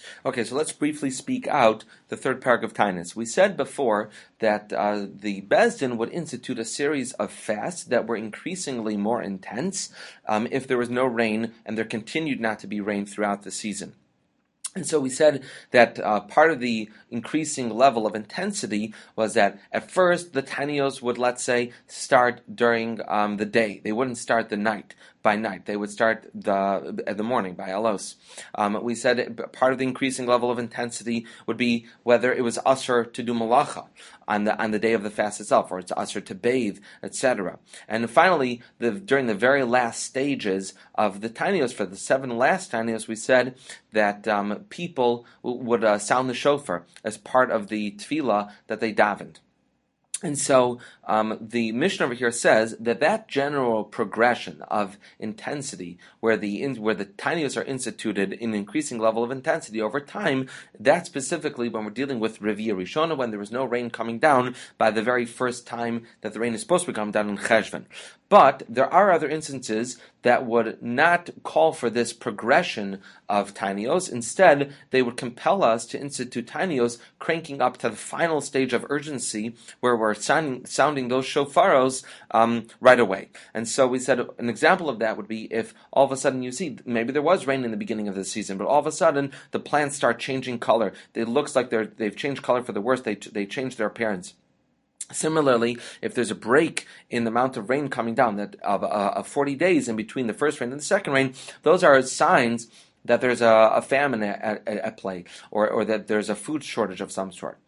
Okay, so let's briefly speak out the third parak of Tainus. We said before that the Bezdin would institute a series of fasts that were increasingly more intense if there was no rain and there continued not to be rain throughout the season. And so we said that part of the increasing level of intensity was that at first the Tanios would, let's say, start during the day. They wouldn't start the night by night. They would start the morning by alos. We said part of the increasing level of intensity would be whether it was usher to do malacha on the day of the fast itself, or it's usher to bathe, etc. And finally, during the very last stages of the Tanios, for the 7 last Tanios, we said that people would sound the shofar as part of the tefillah that they davened. And so the Mishnah over here says that general progression of intensity, where the tinios are instituted in increasing level of intensity over time, that specifically when we're dealing with Revi'ah Rishona, when there was no rain coming down by the very first time that the rain is supposed to be coming down in Cheshvan. But there are other instances that would not call for this progression of tinios. Instead, they would compel us to institute tinios, cranking up to the final stage of urgency, where we're sounding those shofaros right away. And so we said an example of that would be if all of a sudden you see, maybe there was rain in the beginning of the season, but all of a sudden the plants start changing color. It looks like they've changed color for the worse. They change their appearance. Similarly, if there's a break in the amount of rain coming down, that of 40 days in between the first rain and the second rain, those are signs that there's a famine at play, or that there's a food shortage of some sort.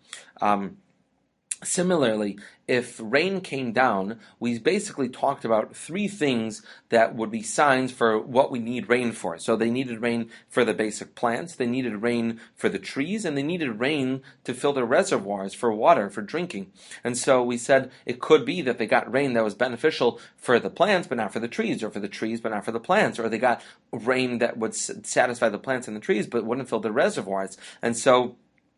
Similarly, if rain came down, we basically talked about 3 things that would be signs for what we need rain for. So they needed rain for the basic plants, they needed rain for the trees, and they needed rain to fill their reservoirs for water, for drinking. And so we said it could be that they got rain that was beneficial for the plants, but not for the trees, or for the trees, but not for the plants, or they got rain that would satisfy the plants and the trees, but wouldn't fill the reservoirs. And so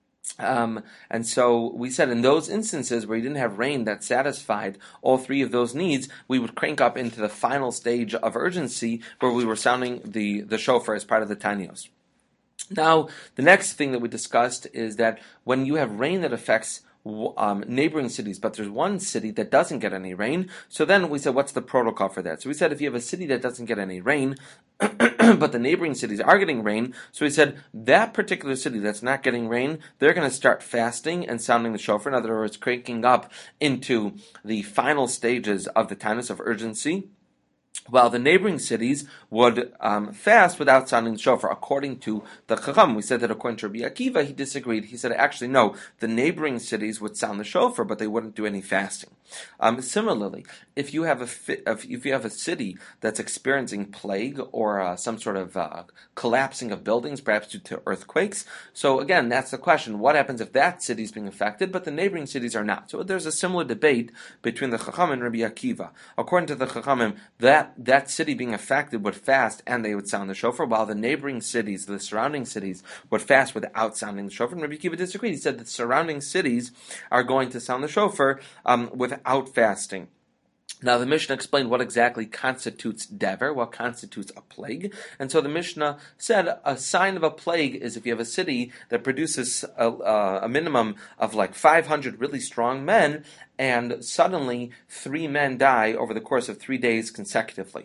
we said in those instances where you didn't have rain that satisfied all 3 of those needs, we would crank up into the final stage of urgency where we were sounding the shofar as part of the tanios. Now, the next thing that we discussed is that when you have rain that affects neighboring cities, but there's one city that doesn't get any rain, so then we said, what's the protocol for that? So we said if you have a city that doesn't get any rain, but the neighboring cities are getting rain, so we said that particular city that's not getting rain, they're going to start fasting and sounding the shofar. In other words, cranking up into the final stages of the times of urgency, while the neighboring cities would fast without sounding the shofar, according to the Chacham. We said that according to Rabbi Akiva, he disagreed. He said, actually, no, the neighboring cities would sound the shofar, but they wouldn't do any fasting. Similarly, if you have a city that's experiencing plague or some sort of collapsing of buildings, perhaps due to earthquakes, so again, that's the question. What happens if that city is being affected, but the neighboring cities are not? So there's a similar debate between the Chacham and Rabbi Akiva. According to the Chachamim, that city being affected would fast and they would sound the shofar, while the neighboring cities, the surrounding cities, would fast without sounding the shofar. And Rabbi Akiva disagreed. He said that surrounding cities are going to sound the shofar without fasting. Now, the Mishnah explained what exactly constitutes dever, what constitutes a plague. And so the Mishnah said a sign of a plague is if you have a city that produces a minimum of like 500 really strong men, and suddenly 3 men die over the course of 3 days consecutively.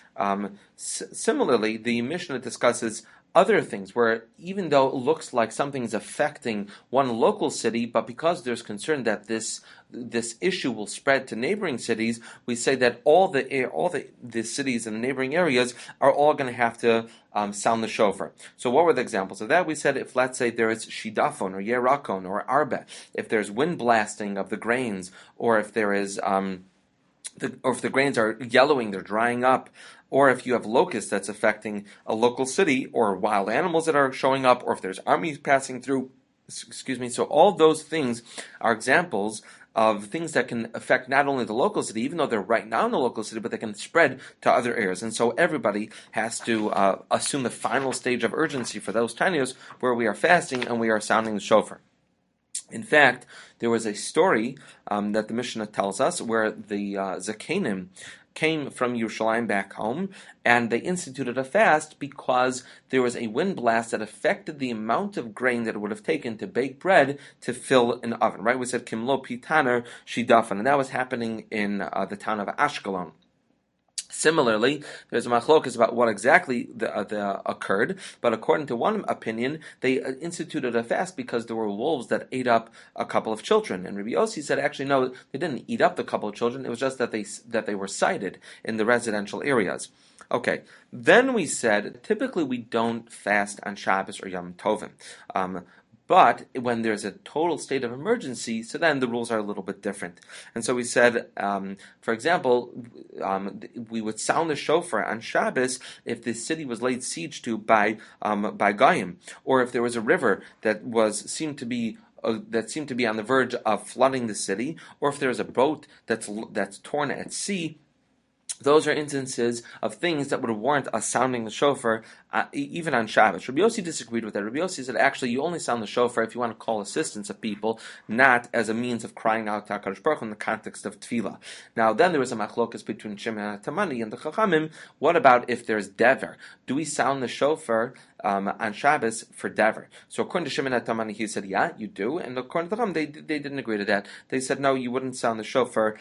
Similarly, the Mishnah discusses other things where even though it looks like something is affecting one local city, but because there's concern that this issue will spread to neighboring cities, we say that all the cities in the neighboring areas are all going to have to sound the shofar. So what were the examples of that? We said if, let's say, there is shidafon or yerakon or arbe, if there's wind blasting of the grains, or if there is or if the grains are yellowing, they're drying up, or if you have locusts that's affecting a local city, or wild animals that are showing up, or if there's armies passing through, so all those things are examples of things that can affect not only the local city, even though they're right now in the local city, but they can spread to other areas. And so everybody has to assume the final stage of urgency for those tinios where we are fasting and we are sounding the shofar. In fact, there was a story that the Mishnah tells us where the Zakenim came from Yerushalayim back home, and they instituted a fast because there was a wind blast that affected the amount of grain that it would have taken to bake bread to fill an oven, right? We said Kimlo Pitaner Shidafan, and that was happening in the town of Ashkelon. Similarly, there's a machlokas about what exactly occurred, but according to one opinion, they instituted a fast because there were wolves that ate up a couple of children. And Rabbi Yossi said, actually, no, they didn't eat up the couple of children. It was just that they were sighted in the residential areas. Okay, then we said, typically we don't fast on Shabbos or Yom Tovim. But when there's a total state of emergency, so then the rules are a little bit different. And so we said, for example, we would sound the shofar on Shabbos if the city was laid siege to by Goyim, or if there was a river that seemed to be on the verge of flooding the city, or if there was a boat that's torn at sea. Those are instances of things that would warrant us sounding the shofar even on Shabbos. Rabbi Yossi disagreed with that. Rabbi Yossi said, actually, you only sound the shofar if you want to call assistance of people, not as a means of crying out to HaKadosh Baruch Hu in the context of tefillah. Now, then there was a machlokas between Shimon HaTamani and the Chachamim. What about if there's dever? Do we sound the shofar on Shabbos for dever? So according to Shimon HaTamani, he said, yeah, you do. And according to the Chacham, they didn't agree to that. They said, no, you wouldn't sound the shofar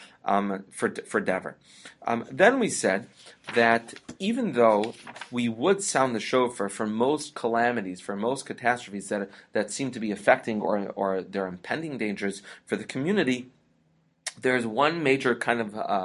for dever. Then we said that even though we would sound the shofar for most calamities, for most catastrophes that seem to be affecting or there are impending dangers for the community, there's one major kind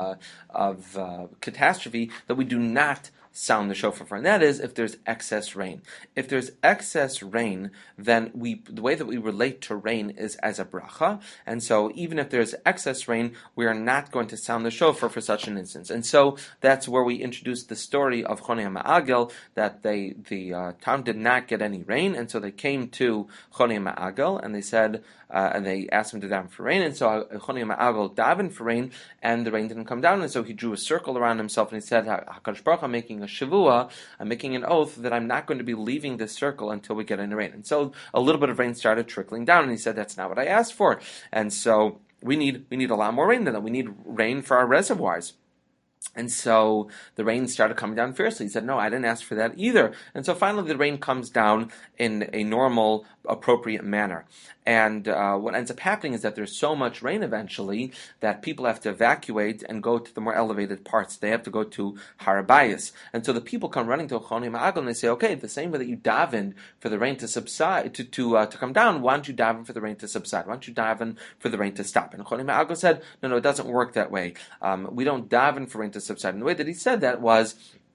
of catastrophe that we do not sound the shofar for, and that is if there's excess rain. If there's excess rain, then the way that we relate to rain is as a bracha, and so even if there's excess rain, we are not going to sound the shofar for such an instance. And so that's where we introduced the story of Chonei Ma'agel, that the town did not get any rain, and so they came to Chonei Ma'agel, and they said, and they asked him to daven for rain, and so Chonei Ma'agel davened for rain, and the rain didn't come down, and so he drew a circle around himself, and he said, HaKadosh Baruch Hu, I'm making a shavua, I'm making an oath that I'm not going to be leaving this circle until we get any rain. And so a little bit of rain started trickling down, and he said, that's not what I asked for. And so we need a lot more rain than that. We need rain for our reservoirs. And so the rain started coming down fiercely. He said, no, I didn't ask for that either. And so finally the rain comes down in a normal, appropriate manner. And what ends up happening is that there's so much rain eventually that people have to evacuate and go to the more elevated parts. They have to go to Har Habayis. And so the people come running to Chonei Ma'agel and they say, okay, the same way that you davened for the rain to subside, to come down, why don't you daven for the rain to subside? Why don't you daven for the rain to stop? And Chonei Ma'agel said, no, it doesn't work that way. We don't daven for rain to subside. And the way that he said that was,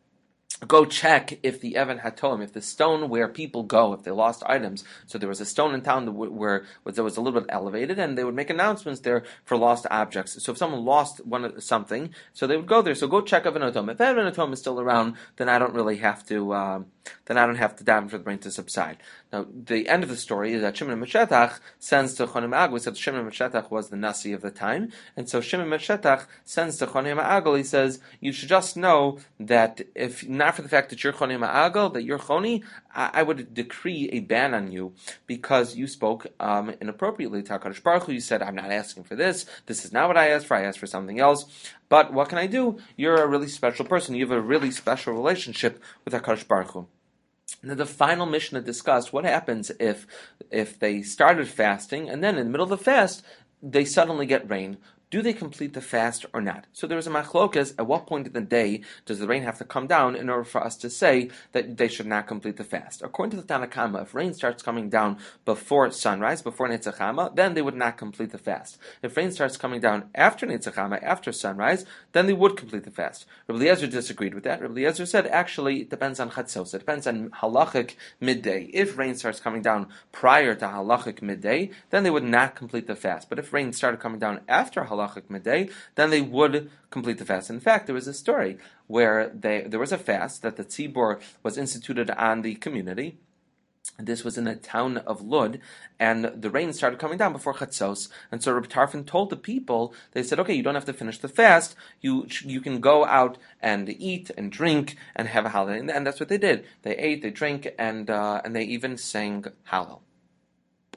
go check if the Evan Hatoim, if the stone where people go, if they lost items. So there was a stone in town where there was a little bit elevated, and they would make announcements there for lost objects. So if someone lost something, so they would go there. So go check Evan Hatoim. If Evan Hatoim is still around, then I don't really have to. Then I don't have to daven for the rain to subside. Now, the end of the story is that Shimon Meshetach sends to Chonei Ma'agel. We said Shimon Meshetach was the Nasi of the time, and so Shimon Meshetach sends to Chonei Ma'agel. He says, you should just know that if not for the fact that you're Chonei Ma'agel, that you're Choni, I would decree a ban on you because you spoke inappropriately to HaKadosh Baruch Hu. You said, I'm not asking for this. This is not what I asked for. I asked for something else. But what can I do? You're a really special person. You have a really special relationship with HaKadosh Baruch Hu. Now, the final Mishnah discussed what happens if they started fasting and then in the middle of the fast they suddenly get rain. Do they complete the fast or not? So there was a machlokas, at what point in the day does the rain have to come down in order for us to say that they should not complete the fast? According to the Tanna Kama, if rain starts coming down before sunrise, before Netzach Hama, then they would not complete the fast. If rain starts coming down after Netzach Hama, after sunrise, then they would complete the fast. Rabbi Eliezer disagreed with that. Rabbi Eliezer said, actually, it depends on Chatzos. It depends on halachic midday. If rain starts coming down prior to halachic midday, then they would not complete the fast. But if rain started coming down after halachic midday, then they would complete the fast. In fact, there was a story where there was a fast that the tzibor was instituted on the community. This was in the town of Lud, and the rain started coming down before Chatzos. And so Rabbi Tarfon told the people, they said, okay, you don't have to finish the fast. You can go out and eat and drink and have a holiday. And that's what they did. They ate, they drank, and they even sang Hallel.